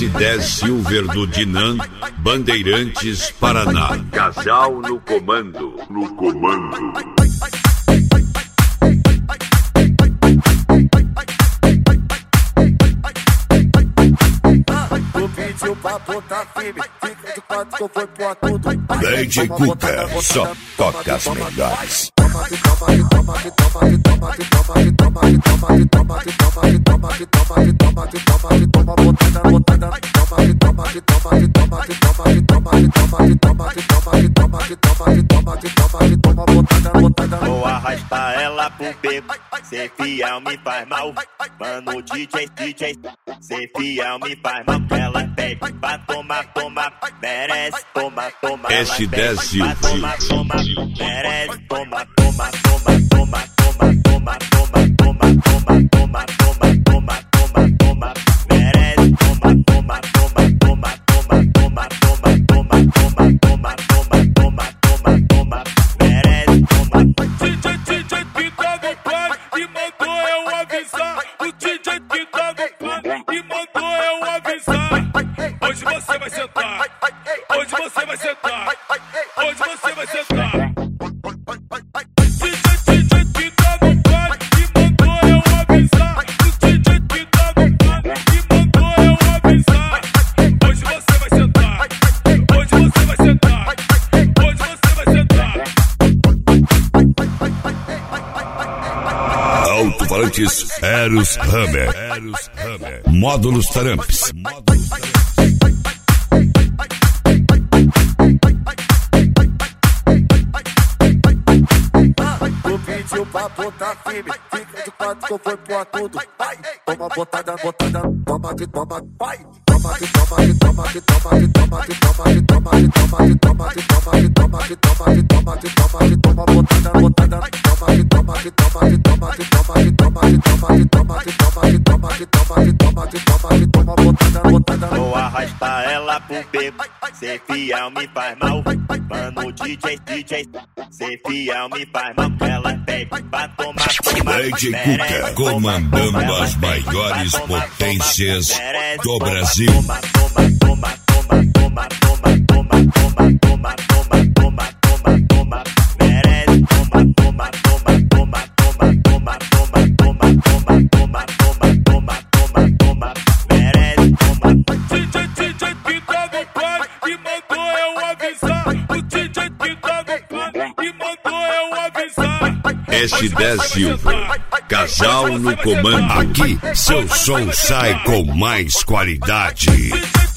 S10 Silver do Dinan, Bandeirantes, Paraná. Casal no comando. No comando. DJ Cuca, só toca as melhores. Vou arrastar ela pro beco, ser fiel me faz mal. Mano, DJ, ser fiel me faz mal. Ela pede pra tomar, merece, toma. S10 Silver. Toma, merece, toma. Hoje você vai sentar. Hoje você vai sentar. Hoje você vai sentar. DJ que tá no baile e mandou eu avisar. O DJ que tá no baile e mandou eu avisar. Hoje você vai sentar. Hoje você vai sentar. Hoje você vai sentar. Alto-falantes Eros Hammer. Módulos Taramps. O papo tá firme, fica de quatro que eu vou pôr tudo. Vai, toma botada, toma que toma, vai. Toma que toma, que toma, que toma, que toma, que toma, que toma, que toma, que toma, que toma, que toma, que toma, que toma, que toma, que toma botada, toma que toma, que toma, que toma, que toma, que toma, que toma, que toma, que toma, que toma, que toma, que toma, que toma, que toma botada. Vou arrastar ela pro beco, ser fiel me faz mal. Mano, DJ, ser fiel me faz mal. Ela pede pra tomar, DJ Cuca, comandando as maiores potências do Brasil. S10 Silver, casal no comando. Aqui seu som sai com mais qualidade.